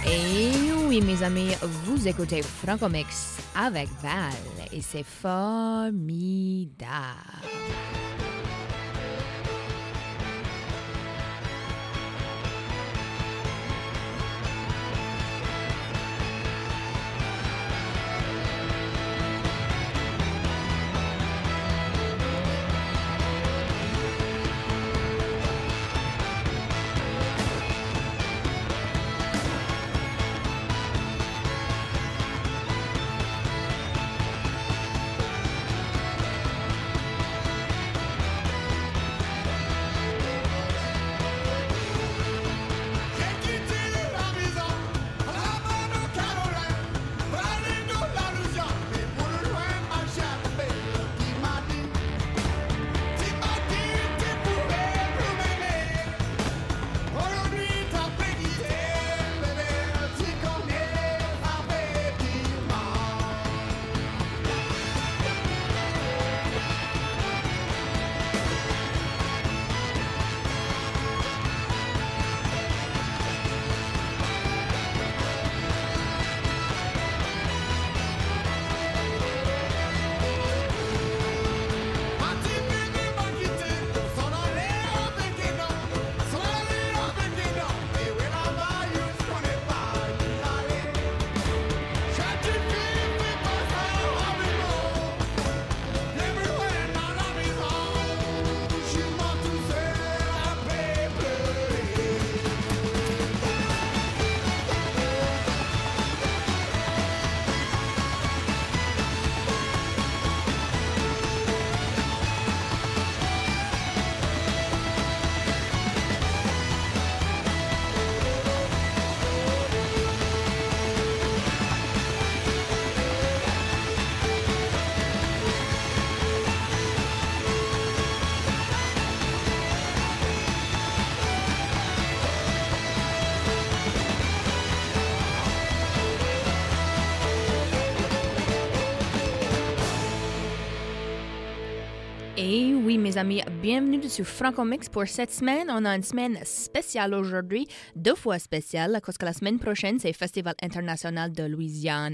Et oui, mes amis, vous écoutez Francomix avec Val et c'est formidable. Et oui, mes amis, bienvenue sur Francomix pour cette semaine. On a une semaine spéciale aujourd'hui, 2 fois spéciale, parce que la semaine prochaine, c'est Festival international de Louisiane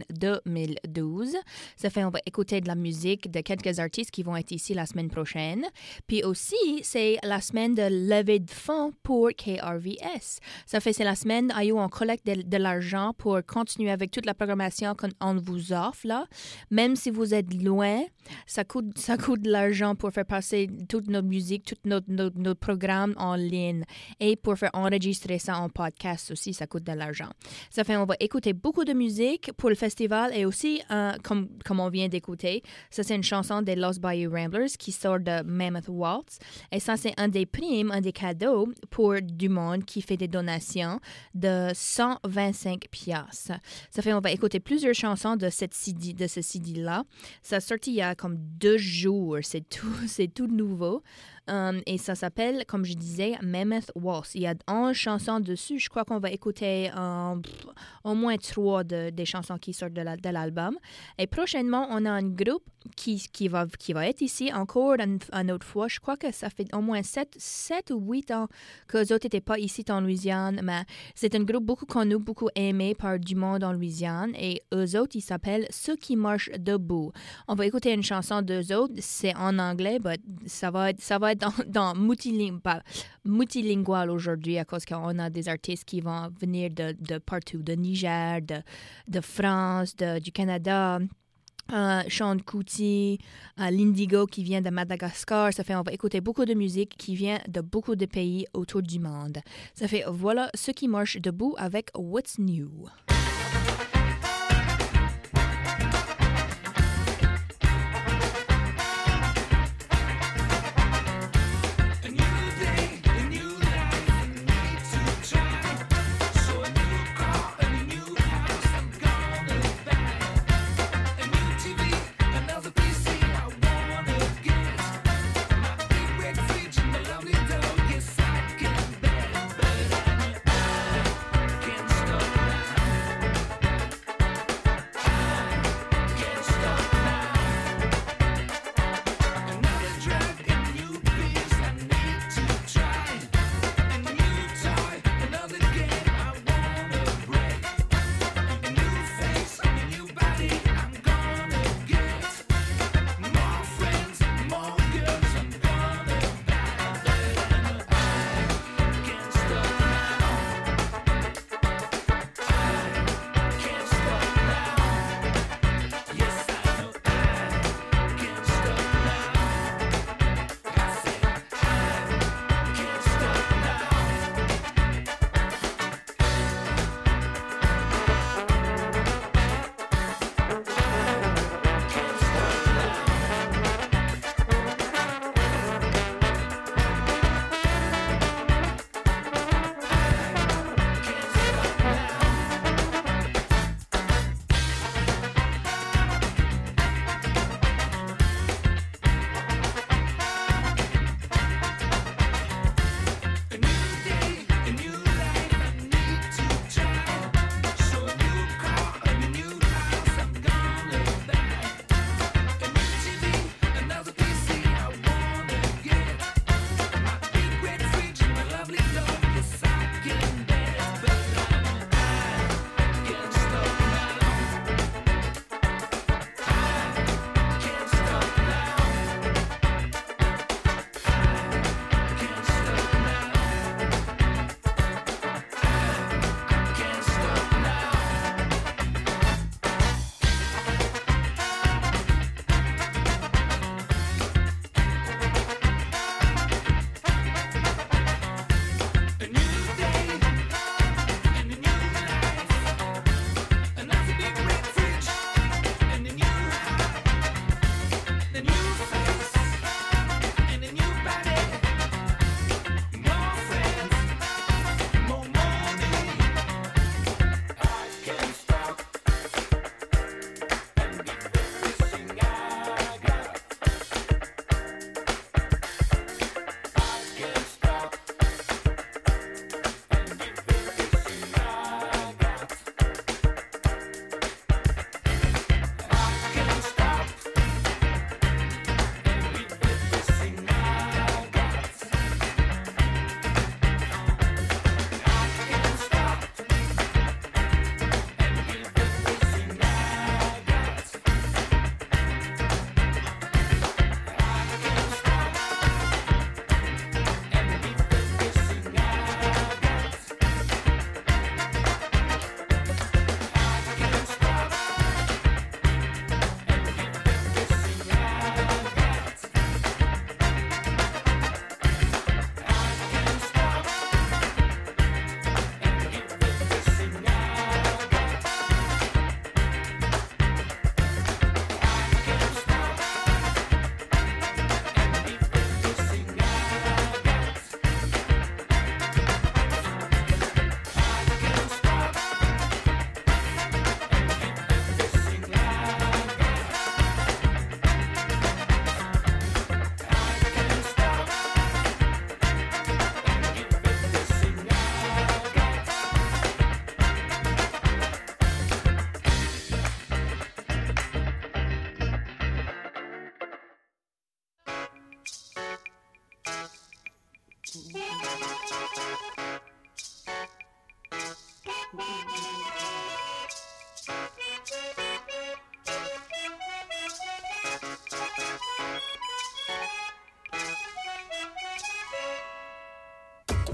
2012. Ça fait, on va écouter de la musique de quelques artistes qui vont être ici la semaine prochaine. Puis aussi, c'est la semaine de levée de fonds pour KRVS. Ça fait, c'est la semaine où on collecte de l'argent pour continuer avec toute la programmation qu'on vous offre, là. Même si vous êtes loin, ça coûte de l'argent pour faire passer toute notre musique, tout notre programme en ligne. Et pour faire enregistrer ça en podcast aussi, ça coûte de l'argent. Ça fait, on va écouter beaucoup de musique pour le festival et aussi, comme on vient d'écouter, ça c'est une chanson des Lost Bayou Ramblers qui sort de Mammoth Waltz. Et ça, c'est un des primes, un des cadeaux pour du monde qui fait des donations de 125 piastres. Ça fait, on va écouter plusieurs chansons de ce CD-là. Ça a sorti il y a comme 2 jours. C'est tout nouveau. Et ça s'appelle, comme je disais, Mammoth Waltz. Il y a 11 chansons dessus. Je crois qu'on va écouter au moins 3 des chansons qui sortent de l'album. Et prochainement, on a un groupe qui va être ici encore une autre fois. Je crois que ça fait au moins 7 ou 8 ans qu'eux autres n'étaient pas ici en Louisiane. Mais c'est un groupe beaucoup connu, beaucoup aimé par du monde en Louisiane. Et eux autres, ils s'appellent Ceux qui marchent debout. On va écouter une chanson d'eux autres. C'est en anglais, mais ça va être dans multilingual aujourd'hui à cause qu'on a des artistes qui vont venir de partout, de Niger, de France, du Canada. Sean Kuti, l'Indigo qui vient de Madagascar. Ça fait, on va écouter beaucoup de musique qui vient de beaucoup de pays autour du monde. Ça fait, voilà Ceux qui marchent debout avec What's New. Can't stop now.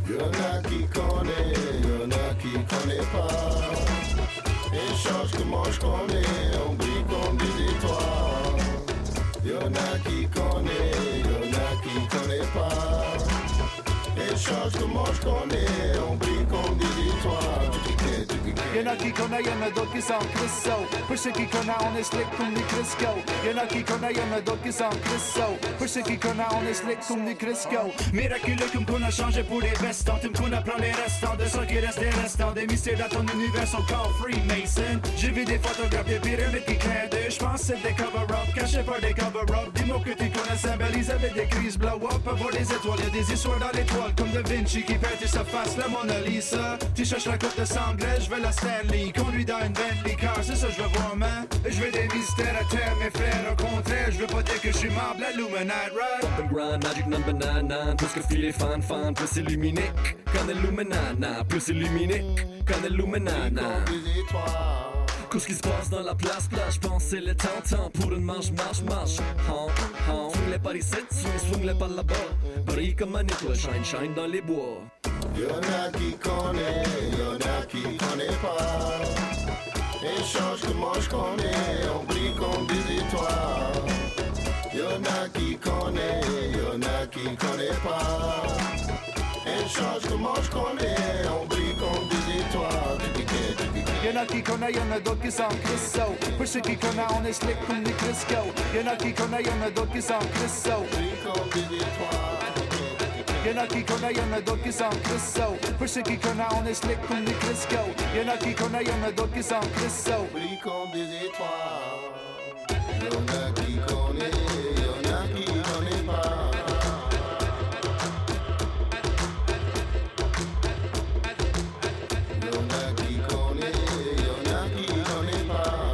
Y'en a qui connaissent, y'en a qui connaissent pas. Échange comment je connais, on brille comme des étoiles. Y'en a qui connaissent, y'en a qui connaissent pas. Échange comment je connais, on brille comme des étoiles. Y'en a qui connaissent, y'en a d'autres qui s'en crissent. Pour ceux qui connaissent, on est slick comme des Crisco. Y'en a qui connaissent, y'en a d'autres qui s'en crissent. Pour ceux qui connaissent, on est slick comme des Crisco. Miraculeux comme qu'on a changé pour les restants. Tim qu'on apprend les restants de ceux qui restent des restants. Des mystères dans ton univers sont called Freemason. J'ai vu des photographes des pyramides qui clin d'œil. J'pense c'est des cover-up, cachés par des cover-up. Dis-moi que tu connais Saint-Belize avec des crises blow-up. Avoir des étoiles, y'a des histoires dans l'étoile. Comme Da Vinci qui perd sa face, la Mona Lisa. Tu cherches la coupe de sanglais, je veux la Stanley. Conduis dans une Bentley car c'est ça je veux voir, man. Je veux des mystères à terre, mes frères. Au contraire, je veux pas dire que je suis membre la Illuminati, right? Up and grind, magic number 99. Plus que filer fan, plus illuminé. Quand Illuminana, plus illuminé. Quand Illuminana. Qu'est-ce qui se passe dans la place, là, j'pense c'est le temps pour une marche. Swing les par ici, swing les par là-bas. Brille comme un étoile, shine dans les bois. Y'en a qui connaissent, y'en a qui connaissent pas. Échange comment je connais, on brille comme des étoiles. Y'en a qui connaissent, y'en a qui connaissent pas. Échange comment je connais, on brille comme des étoiles. Y'en a qui connaissent, y'en a d'autres qui s'en crissent. Pour ceux qui connaissent, on est slick comme des Crisco. Y'en a qui connaissent, y'en a d'autres qui s'en crissent. Brille comme des étoiles. Y'en a qui connaissent, y'en a d'autres qui s'en crissent. Pour ceux qui connaissent, on est slick comme des Crisco. Y'en a qui connaissent, y'en a d'autres qui s'en crissent. Brille comme des étoiles. Y'en a qui connaissent, y'en a qui connaissent pas. Y'en a qui connaissent, y'en a qui connaissent pas.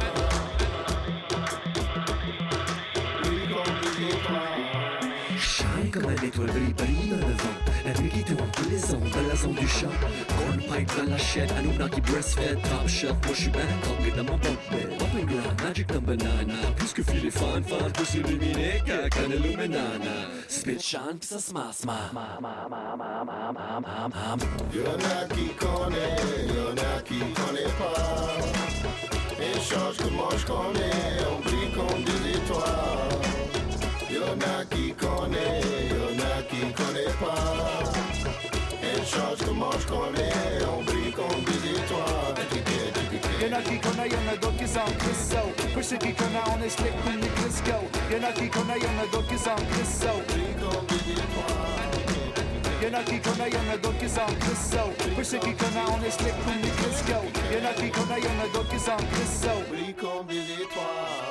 Brille comme des étoiles. Shine comme un étoile, brille dans le vent. La nuit qui tourne tous les ondes, dans la zone du champ. Cornpipe dans la chaîne, Anunnaki breastfed. Top shelf, moi j'suis bien tombé dans mon bunk bed. Up and grind, magic number 99. Plus que filer fan, plus illuminé. Quand Illuminana. Spit shine, pis ça se masse, Y'en a qui connaissent, y'en a qui connaissent pas. Échange comment je connais, on brille comme des étoiles. Y'en a qui connaissent, y'en a qui connaissent pas. Échange comment je connais, on brille comme des étoiles. Y'en a qui connaissent, y'en a d'autres qui s'en crissent. Pour ceux qui connaissent, on est slick comme des Crisco. Y'en a qui connaissent, y'en a d'autres qui s'en crissent. Brille comme des étoiles. Y'en a qui connaissent, y'en a d'autres qui s'en crissent. Pour ceux qui connaissent, on est slick comme des Crisco. Y'en a qui connaissent, y'en a d'autres qui s'en crissent. Brille comme des étoiles.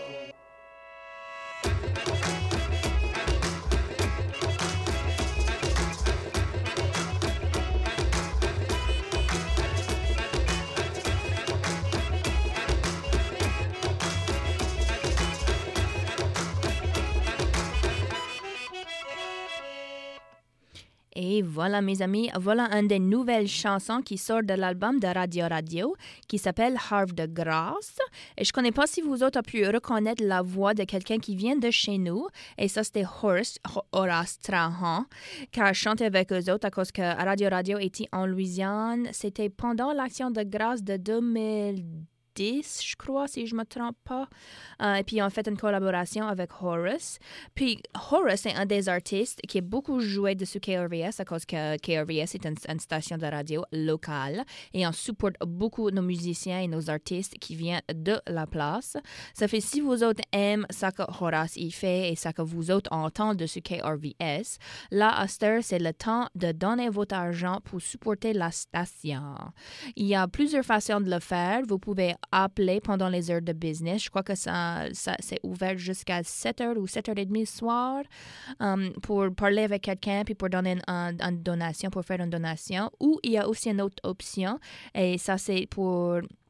Et voilà, mes amis, voilà une des nouvelles chansons qui sort de l'album de Radio Radio qui s'appelle Havre de grâce. Et je ne connais pas si vous autres avez pu reconnaître la voix de quelqu'un qui vient de chez nous. Et ça, c'était Horace Trahan, qui a chanté avec eux autres à cause que Radio Radio était en Louisiane. C'était pendant l'Action de grâce de 2010, je crois, si je ne me trompe pas. Et puis, ils ont fait une collaboration avec Horace. Puis, Horace est un des artistes qui a beaucoup joué dessus KRVS à cause que KRVS est une station de radio locale et on supporte beaucoup nos musiciens et nos artistes qui viennent de la place. Ça fait si vous autres aimez ce que Horace y fait et ce que vous autres entendez dessus KRVS, là, à cette heure, c'est le temps de donner votre argent pour supporter la station. Il y a plusieurs façons de le faire. Vous pouvez appeler pendant les heures de business. Je crois que ça c'est ouvert jusqu'à 7h ou 7h30 le soir pour parler avec quelqu'un puis pour donner une donation, pour faire une donation. Ou il y a aussi une autre option et ça c'est pour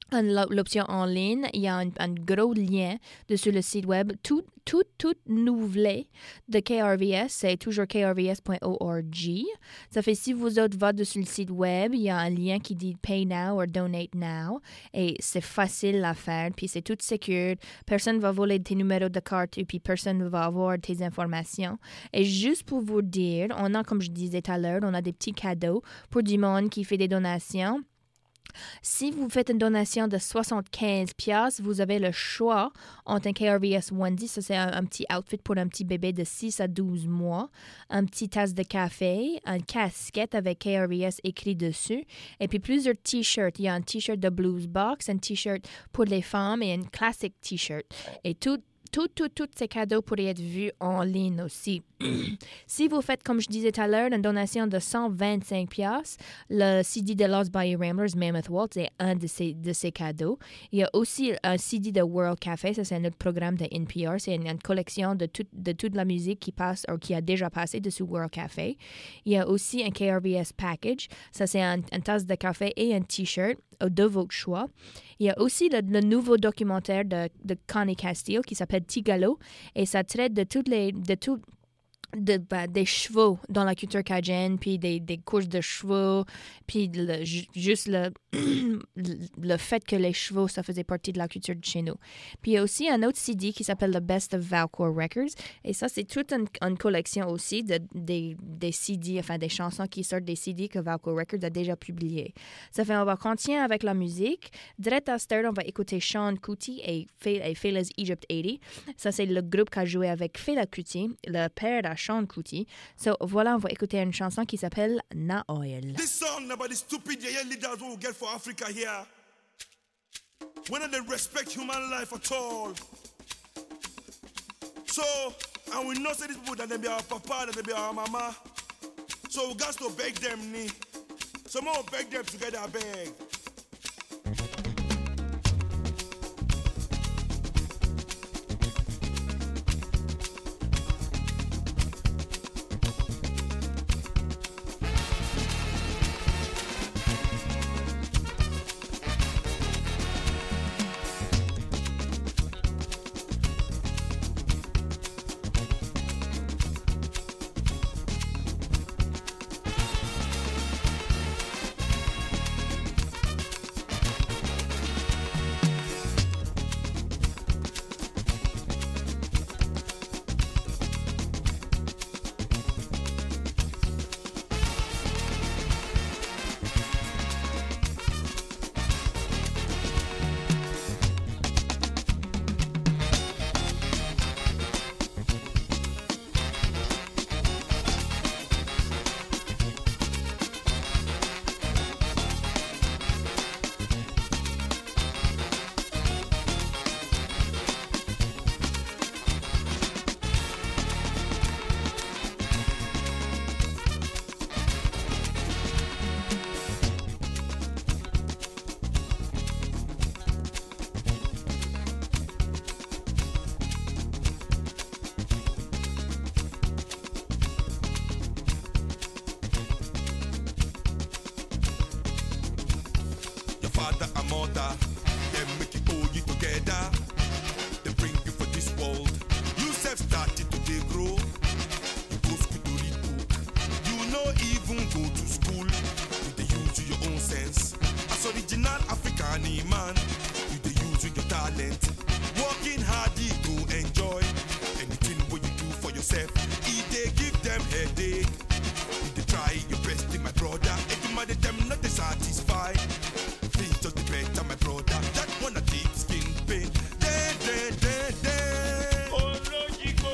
l'option en ligne, il y a un gros lien sur le site web, tout nouvelé de KRVS, c'est toujours krvs.org. Ça fait si vous autres va sur le site web, il y a un lien qui dit Pay Now or Donate Now, et c'est facile à faire, puis c'est tout sécure, personne ne va voler tes numéros de carte, et puis personne ne va avoir tes informations. Et juste pour vous dire, on a, comme je disais tout à l'heure, on a des petits cadeaux pour du monde qui fait des donations. Si vous faites une donation de 75$, vous avez le choix entre un KRVS onesie, ça c'est un petit outfit pour un petit bébé de 6 à 12 mois, un petit tasse de café, une casquette avec KRVS écrit dessus, et puis plusieurs t-shirts. Il y a un t-shirt de Blues Box, un t-shirt pour les femmes et un classic t-shirt. Et tous ces cadeaux pourraient être vus en ligne aussi. Si vous faites, comme je disais tout à l'heure, une donation de 125$, le CD de Lost Bayou Ramblers, Mammoth Waltz, est un de ces cadeaux. Il y a aussi un CD de World Café, ça c'est un autre programme de NPR, c'est une collection de toute la musique qui passe ou qui a déjà passé dessus World Café. Il y a aussi un KRVS Package, ça c'est une tasse de café et un t-shirt de votre choix. Il y a aussi le nouveau documentaire de Connie Castillo qui s'appelle Tigalo, et ça traite des chevaux dans la culture cajun, puis des courses de chevaux, puis juste le fait que les chevaux, ça faisait partie de la culture de chez nous. Puis il y a aussi un autre CD qui s'appelle The Best of Valcourt Records, et ça, c'est toute une collection aussi des CD, enfin des chansons qui sortent des CD que Valcourt Records a déjà publiées. Ça fait, on va continuer avec la musique. Direct à Stern, on va écouter Sean Kuti et Fela's Egypt 80. Ça, c'est le groupe qui a joué avec Fela Kuti, le père de Sean Kuti. So, voilà, on va écouter une chanson qui s'appelle Na Oil. This song about the stupid leaders who get for Africa here. When they respect human life at all. So, and we know say these people that they be our papa, that they be our mama. So we got to beg them, ni. So more beg them together, beg. Father and mother, they make you all you together. They bring you for this world. You self started to they grow. You go school to read book. You no even go to school. You they use your own sense. As original African man, you they use your talent. Working hard to enjoy anything what you do for yourself. If they give them headache, you they try your best, my brother. If you mad at them, not they satisfied. Things just depend on my brother. That one a deep skin pain. Oh no, Chico.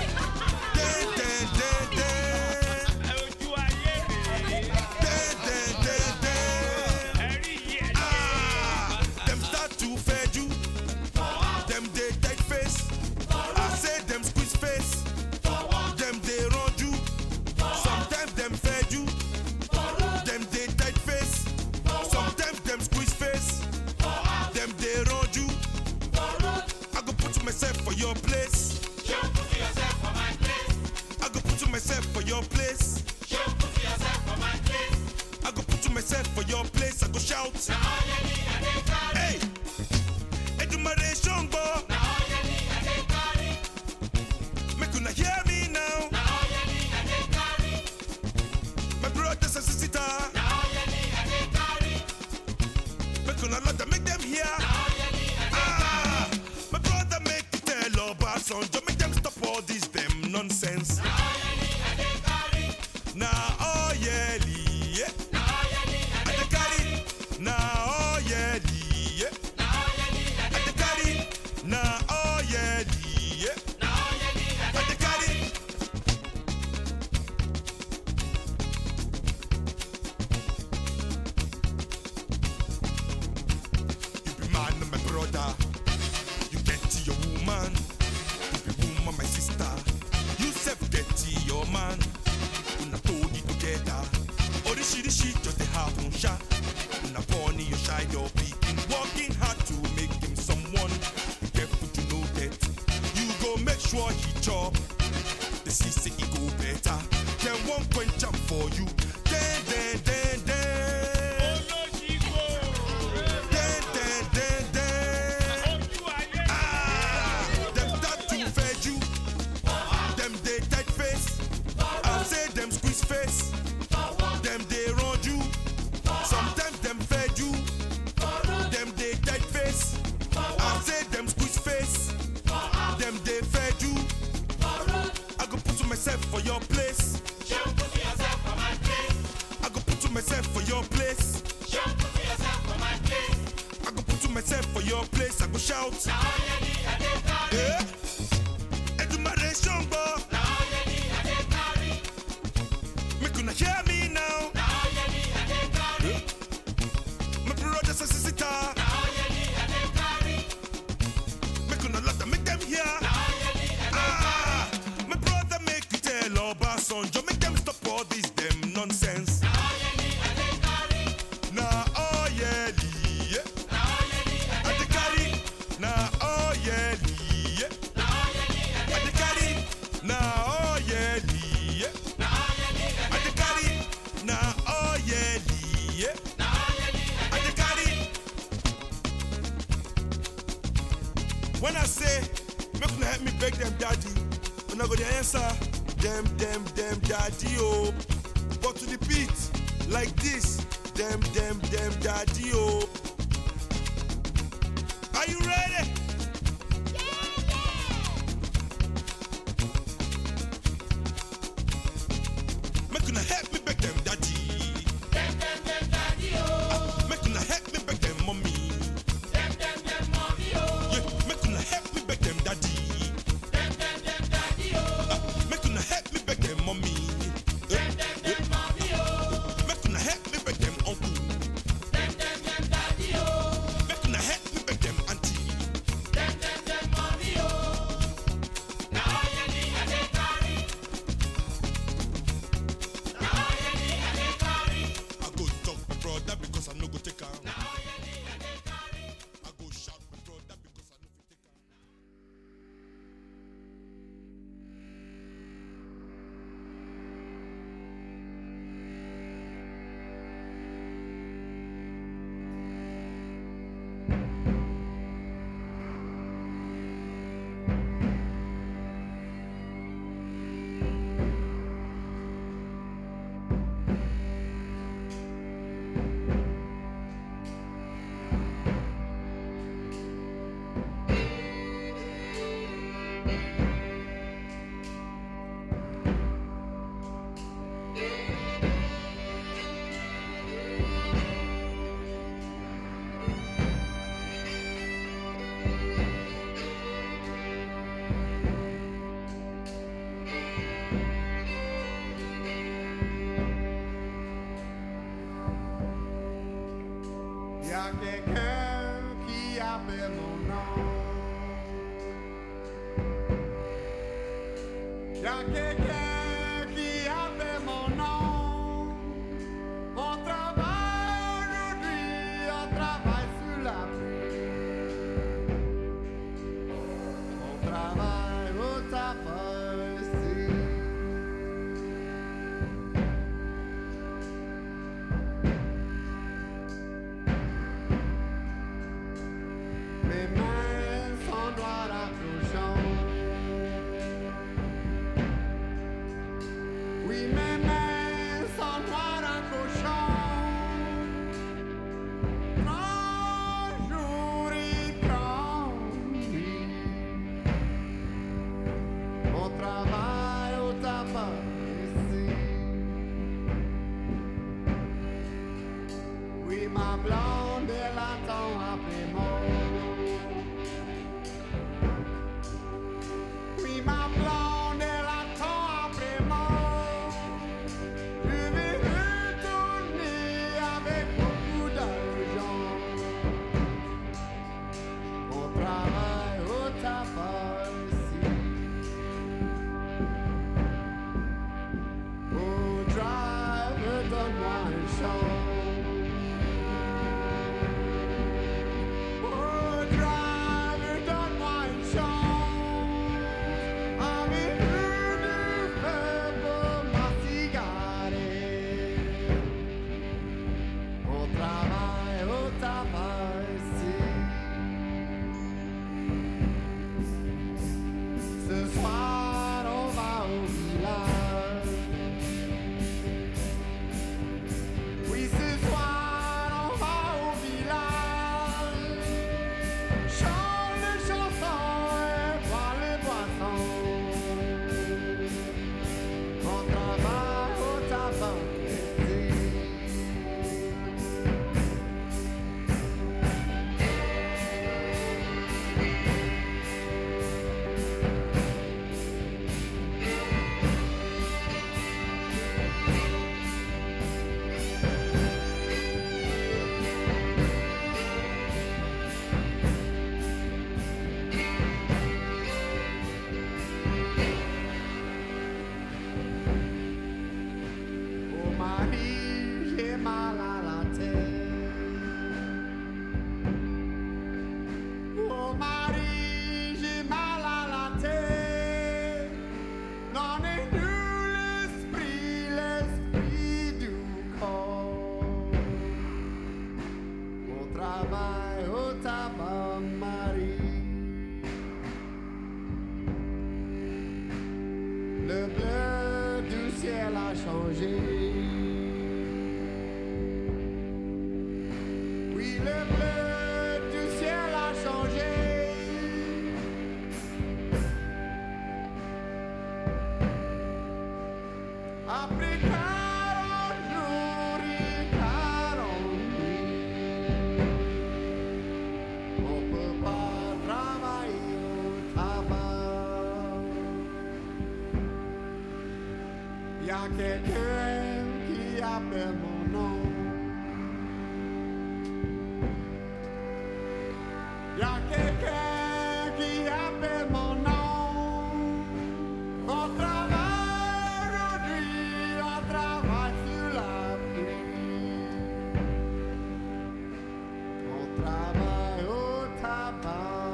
Them start to fed you. Them they tight face. I say them squeeze face. Them they run you. Sometimes them fed you. Them they tight face. Sometimes them squeeze face. Them they run you. I go put myself for your place. You put yourself for my place. I go put myself for your place. You put yourself for my place. I go put myself for your place. I go shout. Now all you need, I dey carry. Hey. gonna let them make them hear. Ah, my brother make it tell all bad sons. Don't make them stop all this them nonsense. Now oh yeah, yeah. I dey carry. Now oh yeah, yeah. I dey carry. Now oh yeah, yeah. I dey carry. You be man, my brother. You get to your woman. You be woman, my sister. You self get to your man. Una told it together. Orishirishi just the happen sha. Una born your shy your picking. Working hard to make him someone. You careful to know that. You go make sure he chop. The sister he go better. Then one point jump for you. Then. Them start to fed you. Them they tight face. I say them squeeze face. Them they run you. Sometimes them fed you. Them they tight face. I say them squeeze face. Them they fed you. I go put myself for your place. I go put myself for your place. I go put myself for your place. I go shout. Yeah. Education, boy. Make una hear me now. Yeah. My brothers and sisters. Make una let them make them hear. Ah, my brother make you tell all bad sons. Just make them stop all this them nonsense. Nah, oh yeah, yeah. I dey carry. Nah, oh yeah, yeah. I dey carry. Nah, oh yeah, yeah. I dey carry. Nah, oh yeah, yeah. I dey carry. When I say, make una help me beg them daddy, una go dey answer, them daddy oh. But to the beat, like this, them daddy oh. Are you ready? Make una help me beg them daddy. Make una help me beg them mommy. Yeah, make una help me beg them daddy. Make una help me beg them mommy. Make una help me beg them uncle. Make una help me beg them auntie. I go talk my brother because I no go take am. I go shout my brother because I no fit take am. Y a quelqu'un qui appelle mon nom. Y a quelqu'un qui appelle mon nom. On travaille aujourd'hui, on travaille sous la pluie. On travaille au travail ici. Mes mains sont noires à clochon. Oui, mes mains sont noires à cochon. travaille au tabac ici. Oh, drive, donne-moi une chance. Oh, drive, donne-moi une chance. Avec une feu pour ma cigarette. On travaille au tabac ici. Ce soir on va au village. Oui, ce soir on va au village. Chante les chansons et boire les boissons. On travaille au tabac ici. Oh Marie, j'ai mal à la tête. Oh Marie, j'ai mal à la tête. N'en est nul l'esprit du corps. On travaille au tabac, Marie. Le bleu du ciel a changé. Oui, le bleu du ciel a changé. Après 40 jours et 40 nuits, on peut pas travailler au tabac. Y a quelqu'un qui appelle mon nom. Y a quelqu'un qui appelle mon nom. On travaille aujourd'hui, on travaille sur la pluie. On travaille au tabac.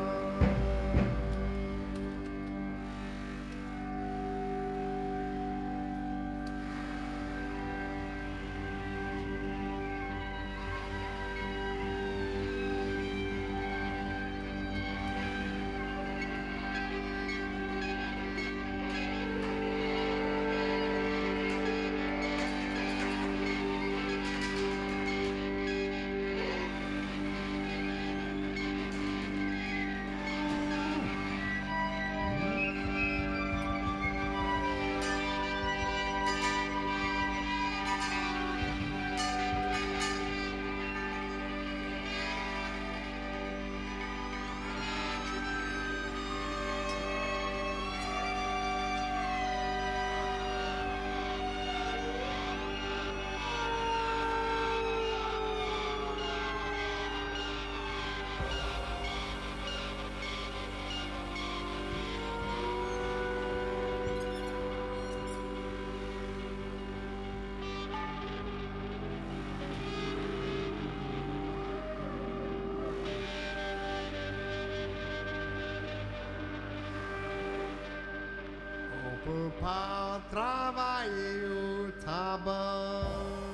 On peut pas travailler au tabac.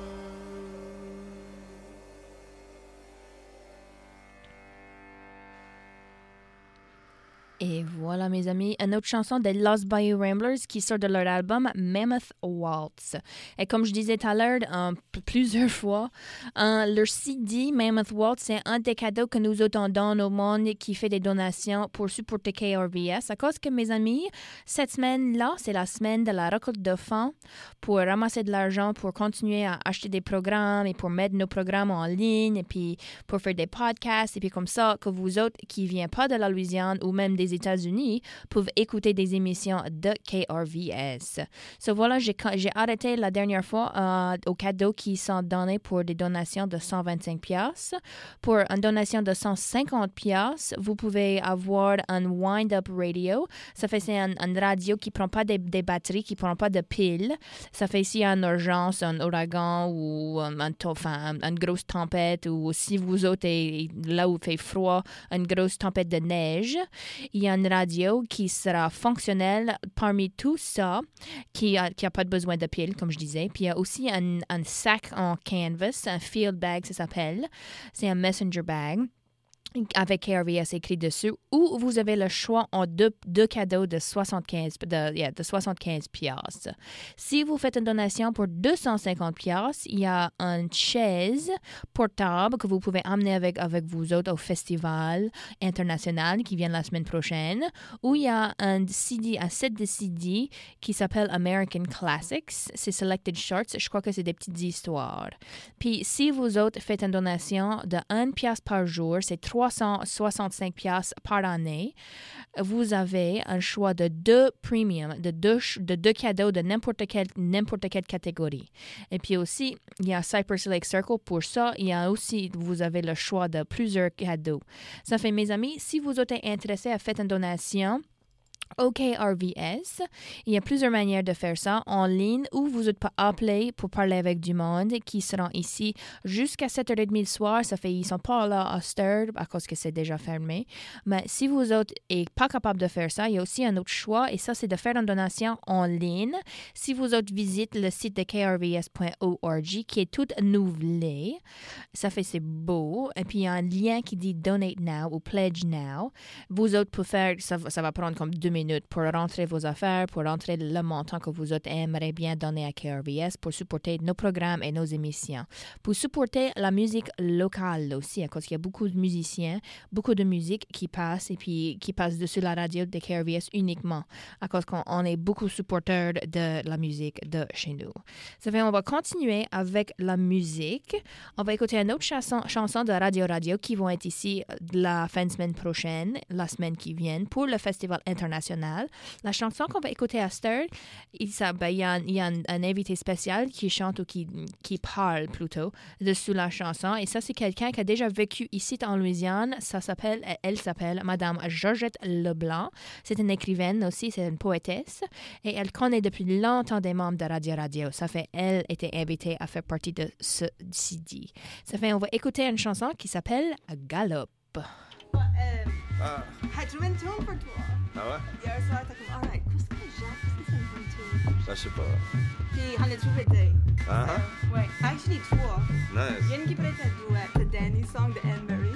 Et voilà, mes amis, une autre chanson des Lost Bayou Ramblers qui sort de leur album Mammoth Waltz. Et comme je disais tout à l'heure, plusieurs fois, leur CD Mammoth Waltz, c'est un des cadeaux que nous autres on donne au monde qui fait des donations pour supporter KRVS. À cause que, mes amis, cette semaine-là, c'est la semaine de la récolte de fonds pour ramasser de l'argent, pour continuer à acheter des programmes et pour mettre nos programmes en ligne et puis pour faire des podcasts et puis comme ça, que vous autres qui ne viennent pas de la Louisiane ou même des des États-Unis peuvent écouter des émissions de KRVS. So voilà, j'ai arrêté la dernière fois aux cadeaux qui sont donnés pour des donations de 125$. Pour une donation de 150$, vous pouvez avoir un wind-up radio. Ça fait c'est une radio qui prend pas des batteries, qui prend pas de piles. Ça fait si en urgence, un ouragan ou une grosse tempête, ou si vous autres là où il fait froid, une grosse tempête de neige, il y a une radio qui sera fonctionnelle parmi tout ça, qui a pas besoin de piles, comme je disais. Puis il y a aussi un sac en canvas, un field bag, ça s'appelle. C'est un messenger bag avec KRVS écrit dessus, où vous avez le choix en deux cadeaux de 75$. Si vous faites une donation pour 250$, il y a une chaise portable que vous pouvez emmener avec vous autres au festival international qui vient la semaine prochaine, où il y a un set de CD qui s'appelle American Classics. C'est Selected Shorts. Je crois que c'est des petites histoires. Puis si vous autres faites une donation de 1$ par jour, c'est 365$ par année. Vous avez un choix de 2 premium, de deux cadeaux de n'importe quelle catégorie. Et puis aussi, il y a Cypress Lake Circle. Pour ça, vous avez le choix de plusieurs cadeaux. Ça fait, mes amis, si vous êtes intéressés à faire une donation au KRVS, il y a plusieurs manières de faire ça en ligne, ou vous êtes pas appelé pour parler avec du monde qui seront ici jusqu'à 7h30 le soir. Ça fait ils sont pas là à Stirred à cause que c'est déjà fermé. Mais si vous autres n'êtes pas capable de faire ça, il y a aussi un autre choix, et ça c'est de faire une donation en ligne. Si vous autres visitez le site de krvs.org qui est tout nouvelé, ça fait c'est beau, et puis il y a un lien qui dit Donate Now ou Pledge Now. Vous autres pouvez faire, ça va prendre comme 2 minutes pour rentrer vos affaires, pour rentrer le montant que vous autres aimeriez bien donner à KRVS pour supporter nos programmes et nos émissions. Pour supporter la musique locale aussi, parce qu'il y a beaucoup de musiciens, beaucoup de musique qui passe, et puis qui passe dessus la radio de KRVS uniquement, à cause qu'on est beaucoup supporters de la musique de chez nous. Ça fait, on va continuer avec la musique. On va écouter une autre chanson de Radio qui vont être ici la fin de semaine prochaine, la semaine qui vient, pour le Festival international. La chanson qu'on va écouter à Stirred, il y a un invité spécial qui chante ou qui parle plutôt dessus la chanson. Et ça, c'est quelqu'un qui a déjà vécu ici en Louisiane. Elle s'appelle Madame Georgette Leblanc. C'est une écrivaine aussi, c'est une poétesse. Et elle connaît depuis longtemps des membres de Radio. Ça fait, elle était invitée à faire partie de ce CD. Ça fait, on va écouter une chanson qui s'appelle Galop. Hade du en tour för 2? Ah ouais? Hier så att jag kom, all right, hur ska jag göra? Hur ska jag säga en tour? Je sais pas. Puis han är trouvete. Uh-huh. Ouais, actually 2. Nice. Il y a une qui pourrait être duet, the Danny song de Anne-Marie.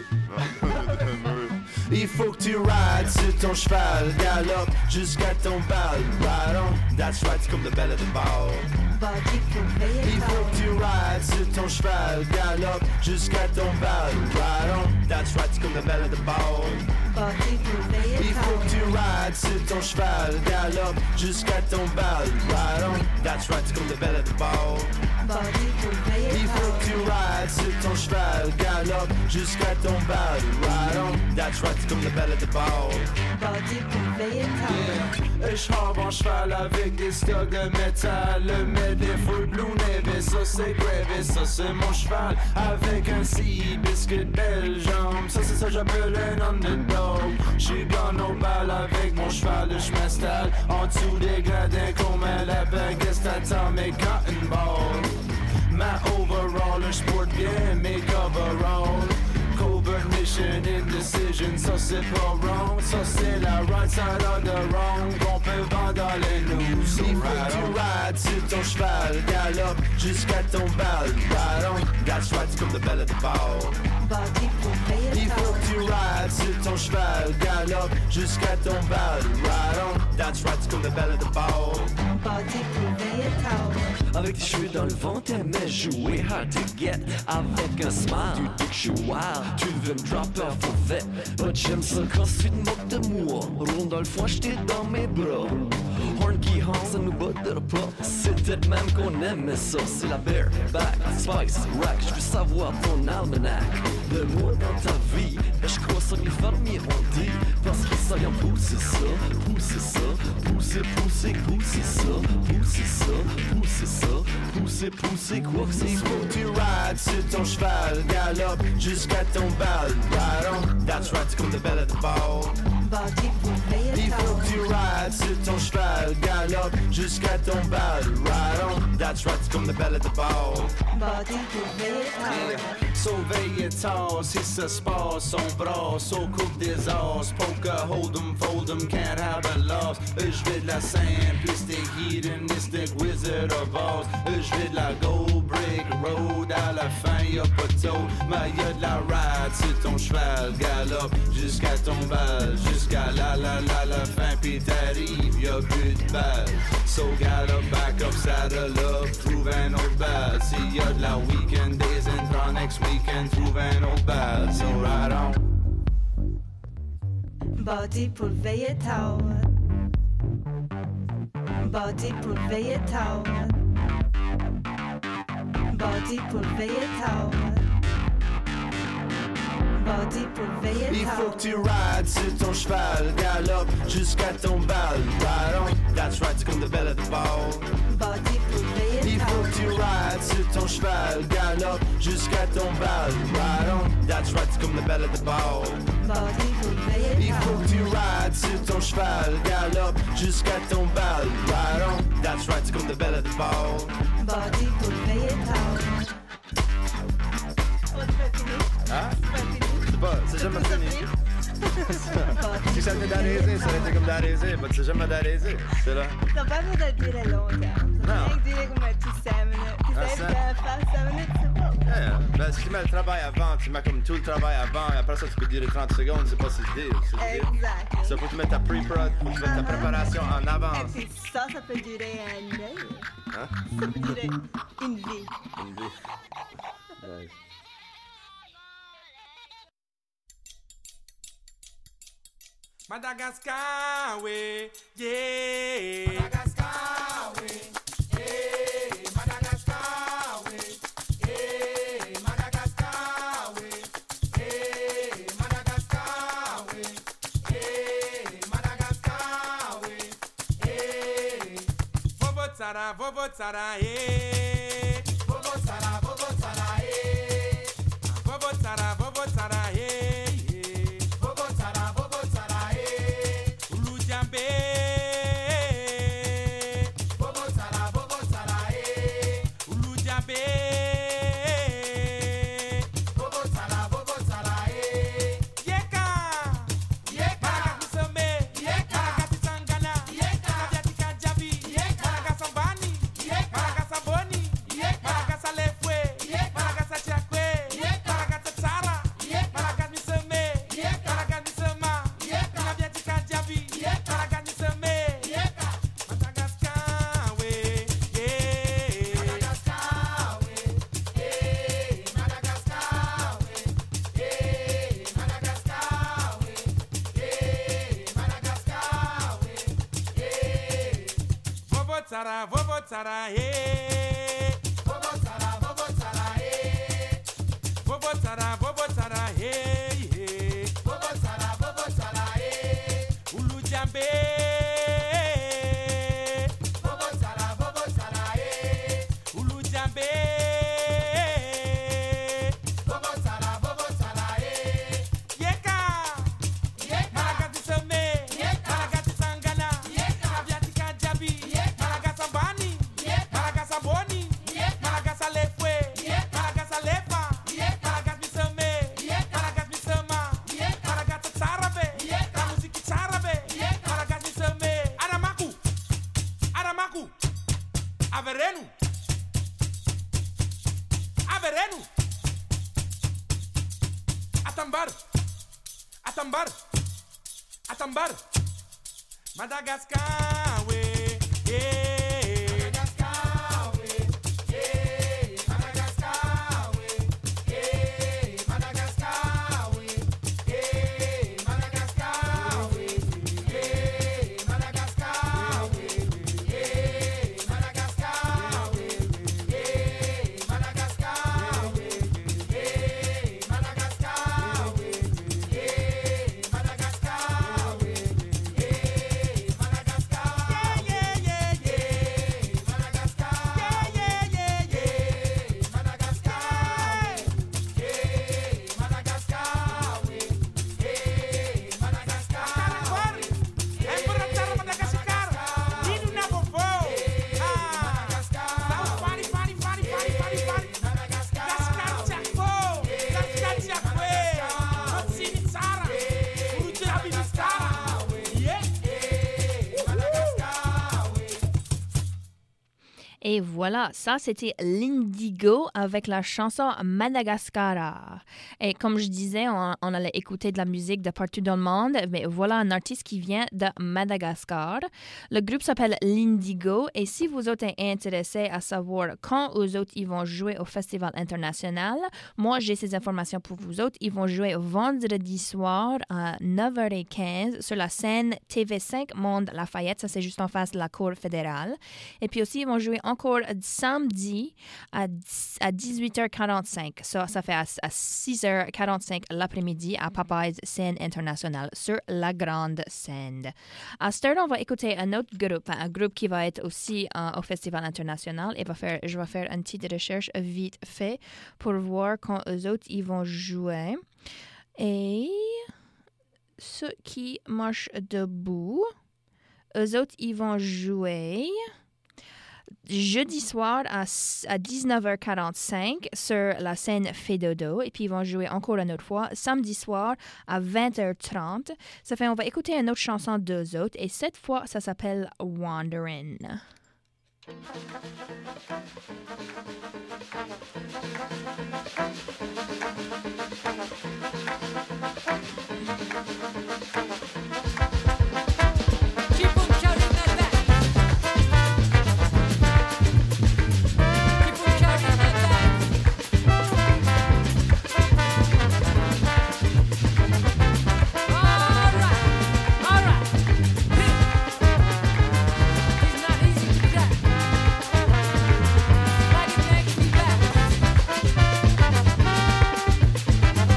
Il faut que tu rides sur ton cheval, galope jusqu'à ton bal. Ride on, that's right, c'est comme le bel de bord. Il faut que tu rides sur ton cheval, galope jusqu'à ton bal. Ride on, that's right, c'est comme le bel de bord. Il faut que tu rides sur ton cheval, galope jusqu'à ton bal. Ride on, that's right, c'est comme le bel de bord. Il faut que tu rides sur ton cheval, galope jusqu'à ton bal. Ride on, that's right, c'est comme le bel de bord. Je hors mon cheval avec des stocks de métal. Le met des full blue navy, ça c'est gravy, ça c'est mon cheval. Avec un sea biscuit belle jambe, ça c'est ça j'appelle un underdog. J'suis gone au bal avec mon cheval, je m'installe en dessous des gradins comme un lapin. Qu'est-ce que t'attends mes cotton balls? Ma overall, je porte bien mes coveralls. Covert mission, indecision, ça c'est pas wrong. Ça c'est la right side of the wrong qu'on peut vendre dans les news. So il faut que tu rides sur ton cheval, galope jusqu'à ton bal. Ride on, that's right, c'est comme le bel de bord. Il faut que tu rides sur ton cheval, galope jusqu'à ton bal. Ride on, that's right, c'est comme le bel de bord. Avec tes cheveux dans le vent, t'aimais jouer hard to get. Avec un smile, tu dis que je suis wild. Tu veux me drop off au vet. But j'aime ça quand tu te moques de moi. Ronde dans le foin, j'étais dans mes bras. Horn qui hance, ça nous battra pas. C'était de même qu'on aimait ça. C'est la bareback, spice, rack. Je veux savoir ton almanac. De moi dans ta vie. Je crois ça que les fermiers ont dit. Parce qu'ils savent en pousser. Poussez, poussez, poussez ça, poussez ça, poussez ça, poussez, poussez quoi que ce soit. Faut que tu rides sur ton cheval, galope jusqu'à ton bal. Ride on, that's right, c'est comme the belle de ball. Il faut que tu rides sur ton cheval, galope jusqu'à ton bal. Ride on, that's right, c'est comme the belle de ball. Sauveille tard, si ça se passe, son bras, au coupe des os, poker, hold 'em, fold 'em, can't have a loss. Je vais de la simplistic, hedonistic, wizard of Oz. Je vais de la gold brick road, à la fin y'a pas de taux, mais y'a de la ride sur ton cheval, galope jusqu'à ton bal, jusqu'à la fin, pis t'arrives, y'a plus de balles. So galope, back up, saddle up, trouve un autre bal. S'il y a de la weekend days and next weekend, trouve un autre bal. So ride on. Body pour veiller tard. Body pour veiller tard. Body pour veiller tard. Body pour veiller tard. Il faut que tu rides sur ton cheval, galope jusqu'à ton bal. Ride on, that's right, c'est comme the belle de ball. Body pour veiller tard. Il faut que tu rides sur ton cheval, galope jusqu'à ton bal. Ride on, that's right, c'est comme the belle de ball. Body pour veiller tard. Il faut que tu rides sur ton cheval, galope jusqu'à ton bal. Ride on, that's right, c'est comme the belle de ball. Body pour veiller tard. Hein? C'est pas, c'est jamais fini. Si ça venait d'arrêter, ça aurait été comme d'arrêter, mais c'est jamais d'arrêter. C'est là. T'as pas besoin de durer longtemps. Non. Rien que durer comme un petit 5 minutes. Puis Ah, ça, ça. tu faire 5 minutes, c'est bon. Yeah. Ben, si tu mets le travail avant, tu mets comme tout le travail avant, et après ça, tu peux durer 30 secondes, c'est pas si le deal. C'est le deal. Exact. Ça, faut que tu mettes ta pre-prod, faut que tu mettes ta préparation en Et avance. puis ça peut durer un œil. Hein? Ça peut durer une vie. Une vie. Ouais. Madagascar, we, yeah. Madagascar, we, yeah. Madagascar, we, yeah. Madagascar, we, yeah. Madagascar, we, yeah. Madagascar, we, yeah. Vovotara, vovotara, yeah. Vovotara, vovotara, yeah. Vovotara, vovotara, yeah. Vovotara, yeah. Vovotara, vovotara, yeah. Vovotara, vovotara, yeah, yeah. Vovotara, vovotara, yeah. Ulujambe. Vovotara, vovotara, yeah. Ulujambe. Vovotara, vovotara, yeah. Yeka. Yeka. Malagati Some. Yeka. Malagati Sangana. Yeka. Kaviati Kajabi. Yeka. Malagasabani. Yeka. Malagasaboni. Yeka. Malagasalefe. Yeka. Malagasalefa. Yeka. Malagasmisame. Yeka. Malagasmisama. Yeka. Malagatsarabe. Yeka. Musiki Sarabe. Yeka. Malagasmisame. Aramaku. Aramaku. Averenu. Averenu. Atambar. Atambar. Atambar. Madagascar, we, yeah. Madagascar, we, yeah. Madagascar, we, yeah. Madagascar, we, yeah. Madagascar, we, yeah. Madagascar, we, yeah. Madagascar, we, yeah. Madagascar, we, yeah. Madagascar, we, yeah. Madagascar, we, yeah. Et voilà, ça c'était l'Indigo avec la chanson Madagascar. Et comme je disais, on allait écouter de la musique de partout dans le monde, mais voilà un artiste qui vient de Madagascar. Le groupe s'appelle l'Indigo et si vous êtes intéressés à savoir quand eux autres ils vont jouer au Festival international, moi j'ai ces informations pour vous autres. Ils vont jouer vendredi soir à 9h15 sur la scène TV5 Monde Lafayette, ça c'est juste en face de la Cour fédérale. Et puis aussi, ils vont jouer encore samedi à 18h45. Ça fait à 6h45 l'après-midi à Popeyes Scène Internationale sur la grande scène. À cette heure, on va écouter un autre groupe, un groupe qui va être aussi au Festival international. Et je vais faire une petite recherche vite fait pour voir quand eux autres ils vont jouer. Et ceux qui marchent debout, eux autres ils vont jouer jeudi soir à 19h45 sur la scène Fédodo. Et puis, ils vont jouer encore une autre fois samedi soir à 20h30. Ça fait, on va écouter une autre chanson d'eux autres. Et cette fois, ça s'appelle Wanderin'. Like it makes me back.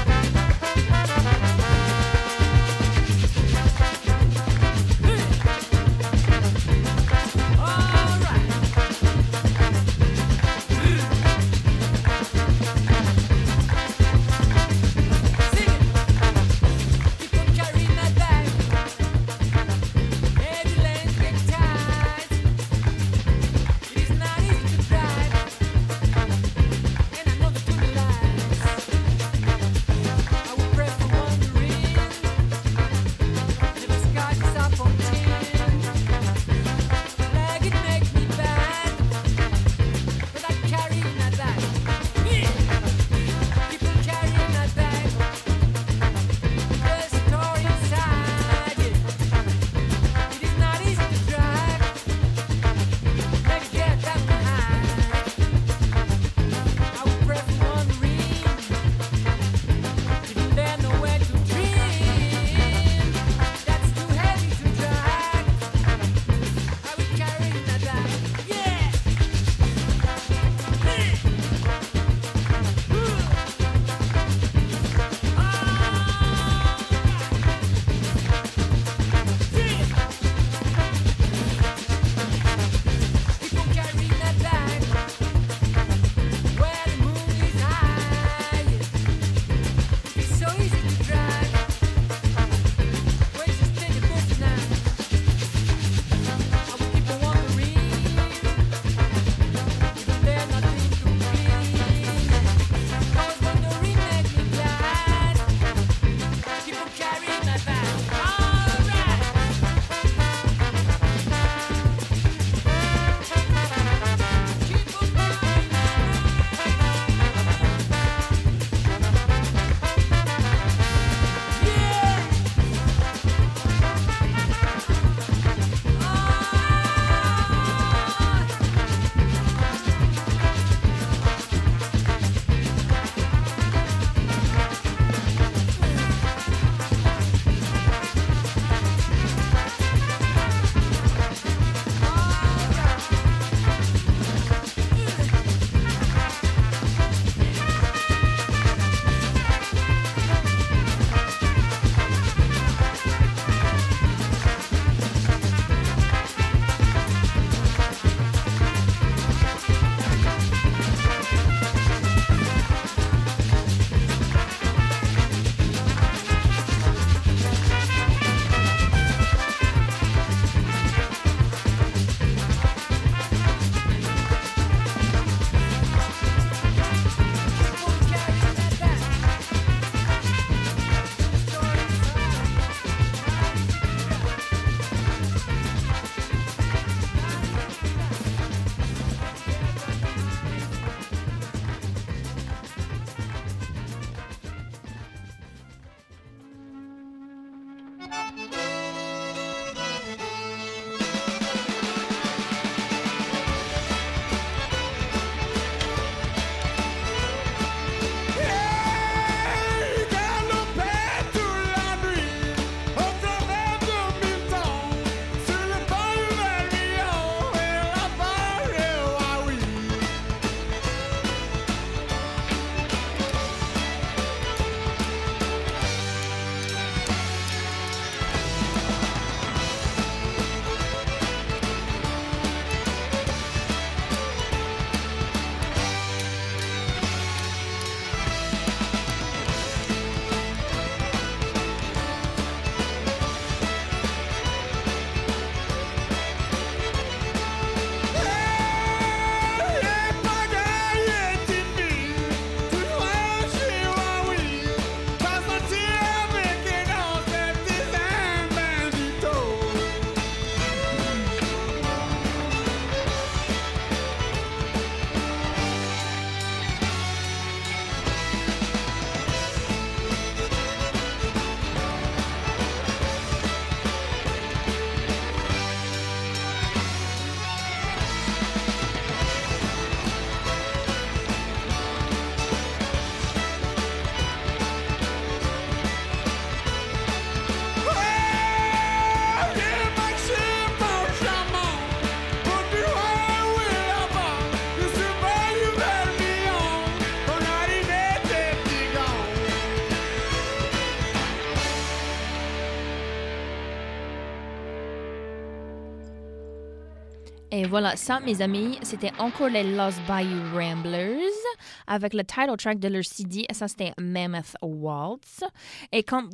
Et voilà, ça, mes amis, c'était encore les Lost Bayou Ramblers avec le title track de leur CD. Et ça, c'était Mammoth Waltz. Et comme...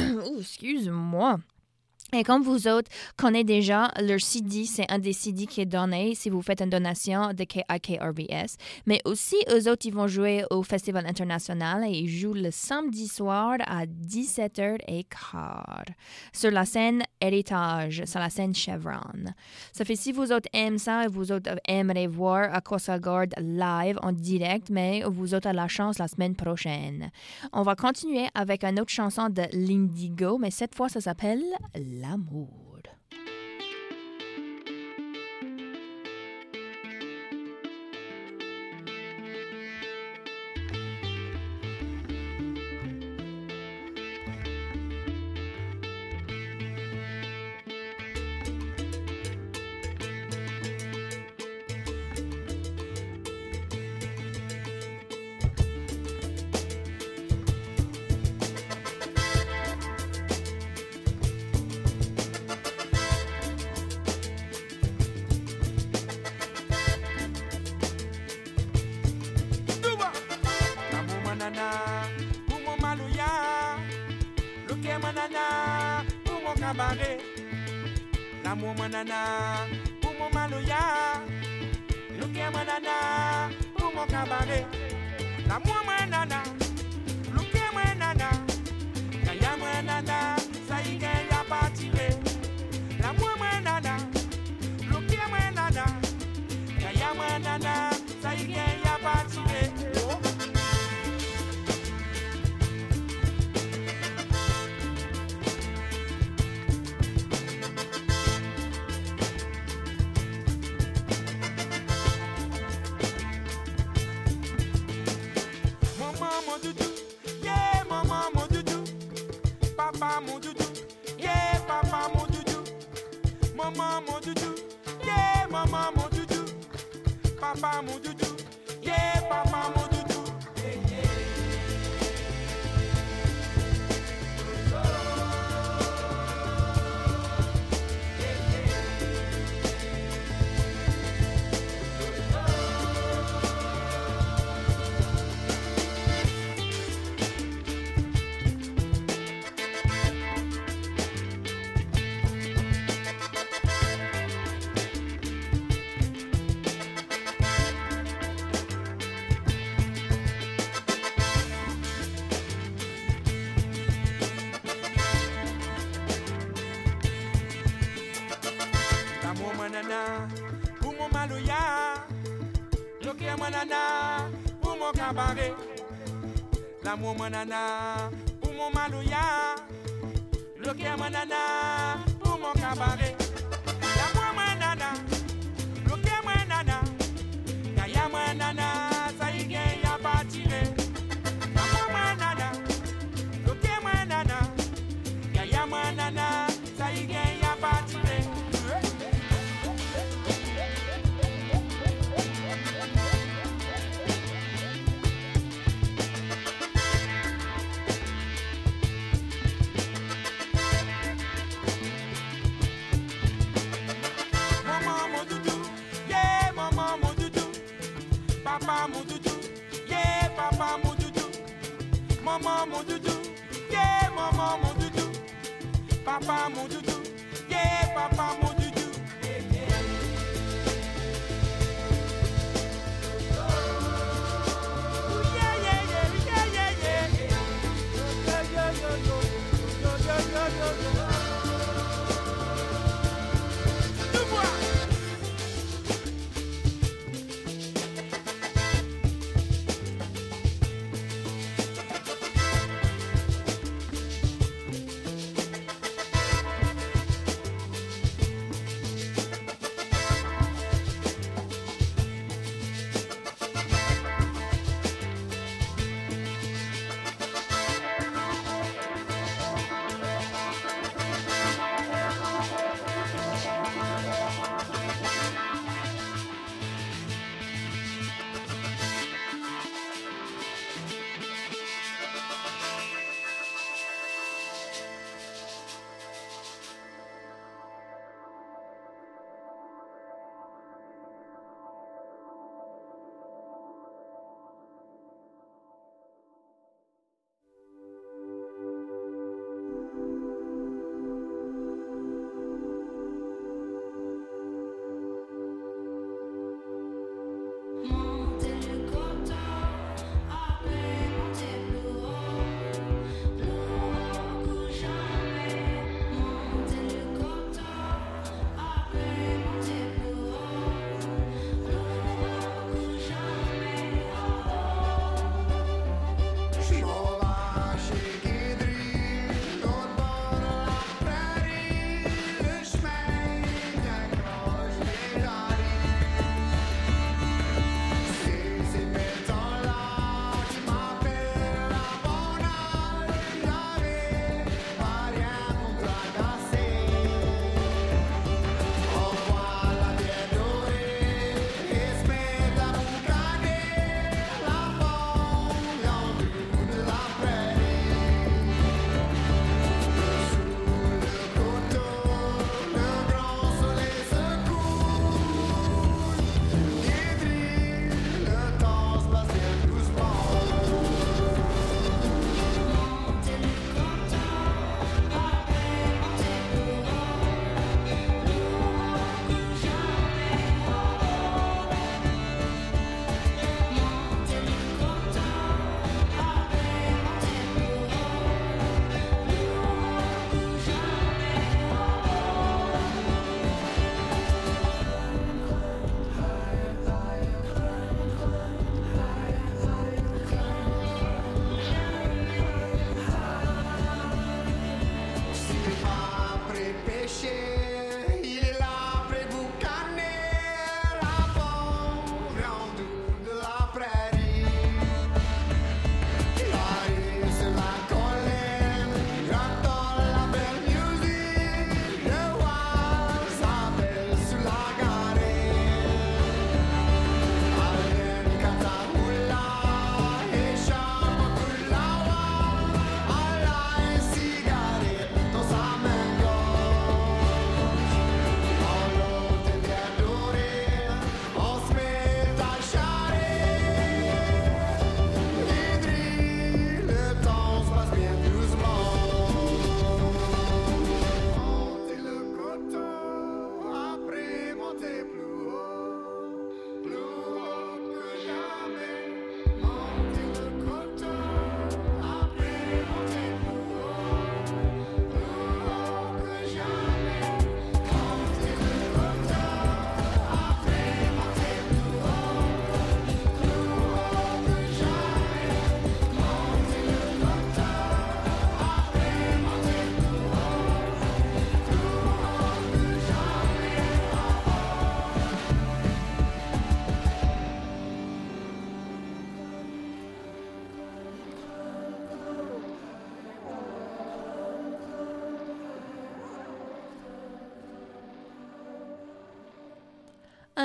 excuse-moi. Et comme vous autres connaissez déjà, leur CD, c'est un des CD qui est donné si vous faites une donation de KIKRBS. Mais aussi, eux autres, ils vont jouer au Festival international et ils jouent le samedi soir à 17h15 sur la scène Héritage, sur la scène Chevron. Ça fait si vous autres aimez ça et vous autres aimeriez voir à Coastal Guard live en direct, mais vous autres avez la chance la semaine prochaine. On va continuer avec une autre chanson de l'Indigo, mais cette fois, ça s'appelle L'amour. Pour mon malouya, le que manana, pour mon cabaret. L'amour manana, pour mon malouya, le que manana, pour mon cabaret. L'amour manana, le que manana, kaya manana, ça y est, y'a pas tiré. L'amour manana, le que manana, kaya manana, ça y est, y'a pas tiré. Papa mon doudou, yeah, papa mon doudou. Maman mon doudou, yeah, maman mon doudou. Papa mon doudou, yeah, papa mon doudou. Pour mon malouya, le que manana, pour mon cabaret. L'amour manana, pour mon malouya, le Look here, manana, pour mon cabaret. Y'a moi, manana. Look here, manana. Y'a manana, ça y est, y'a pas tiré. Y'a moi, manana. Look here, manana. Y'a manana, ça y est, y'a pas tiré. Papa mon doudou, yeah, papa mon doudou. Maman mon doudou, yeah, maman mon doudou. Papa mon doudou, yeah, papa mon doudou.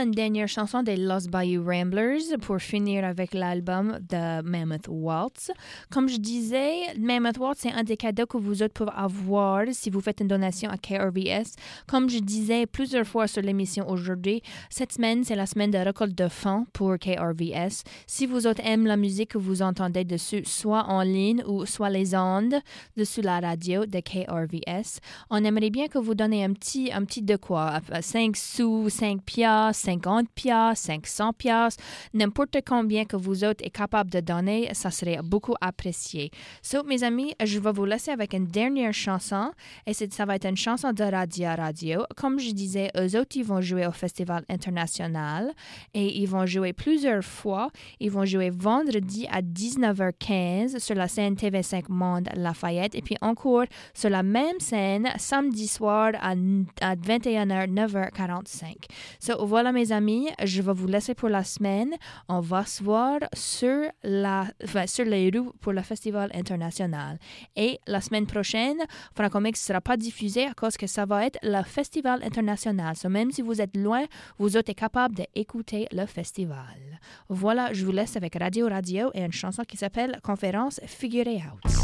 une dernière chanson des Lost Bayou Ramblers pour finir avec l'album de Mammoth Waltz. Comme je disais, Mammoth Waltz, c'est un des cadeaux que vous autres pouvez avoir si vous faites une donation à KRVS. Comme je disais plusieurs fois sur l'émission aujourd'hui, cette semaine, c'est la semaine de récolte de fonds pour KRVS. Si vous autres aimez la musique que vous entendez dessus, soit en ligne ou soit les ondes dessus la radio de KRVS, on aimerait bien que vous donnez un petit de quoi, 5 sous, 5 piastres, 50 piastres, 500 piastres, n'importe combien que vous autres êtes capable de donner, ça serait beaucoup apprécié. So, mes amis, je vais vous laisser avec une dernière chanson, et ça va être une chanson de radio. Comme je disais, eux autres, ils vont jouer au Festival international, et ils vont jouer plusieurs fois. Ils vont jouer vendredi à 19h15 sur la scène TV5 Monde Lafayette, et puis encore sur la même scène samedi soir à 21h, 9h45. So, voilà, mes amis, je vais vous laisser pour la semaine. On va se voir sur les rues pour le Festival international. Et la semaine prochaine, Franco Mix ne sera pas diffusé à cause que ça va être le Festival international. So, même si vous êtes loin, vous êtes capable d'écouter le festival. Voilà, je vous laisse avec Radio et une chanson qui s'appelle Conférence Figure It Out.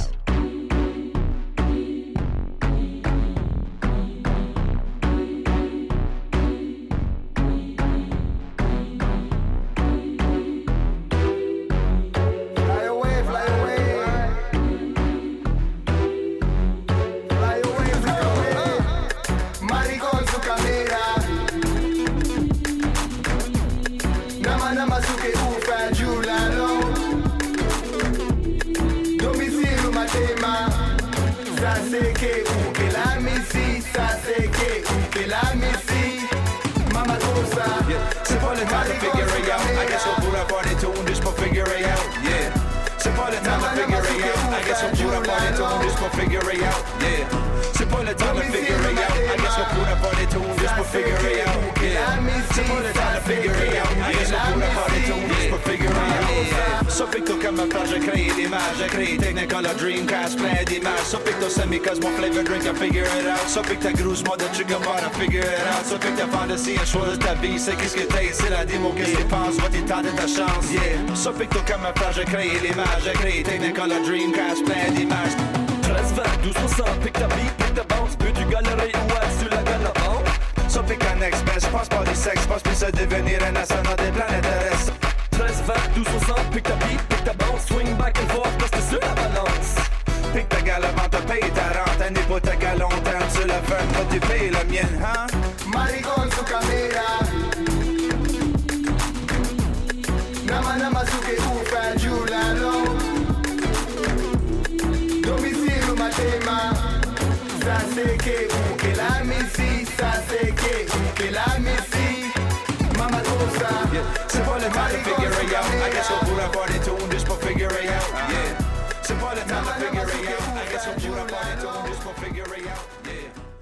C'est pas le temps de figure it out. I guess on pourra avoir des tunes juste pour figure it out. Yeah. C'est pas le temps de figure it out. I guess on pourra avoir des tunes juste pour figure it out. Yeah. C'est pas le temps de figure it out. I guess on pourra avoir des tunes juste pour figure it out. Yeah. C'est pas le temps de figure it out. I guess on pourra avoir des tunes juste pour figure it out. So picto comme me faire, j'ai créé l'image. J'ai créé Technicolor Dreamcast, plein d'images. So picto send me cause mon flavor drink, I figure it out. So pic ta grosse mode de trigger bar, I figure it out. So pic ta fantasy, un choix de ta vie. C'est qu'est-ce que t'es, c'est la démo, qu'est-ce que tu penses, va-t-il tenter ta chance. Yeah. So picto comme me faire, j'ai créé l'image. J'ai créé Technicolor Dreamcast, plein d'images. 13, 20, 12, 60, pic ta beat, pic ta bounce. Peux-tu galérer ou est-ce tu la galères? So pic un ex-best, j'pense pas du sexe, j'pense plus à devenir un astronaute des planètes terrestres. 13, 20, 12, 60, pic ta beat, pic ta bounce. Swing back and forth parce que c'est sur la balance. Pic ta gale avant de payer ta rente. Un hypothèque à long terme, tu la fermes, pas tu payes la mienne, hein? Maricon su camera. Nama suke ufa giulano. Domicilio matema. Ça c'est que la missi, ça c'est que la missi. Mama cosa. C'est pas le temps de figure it out. I guess on pourra avoir des tunes juste pour figure it out. Yeah. C'est pas le temps de figure it out. I guess on pourra avoir des tunes juste pour figure it out.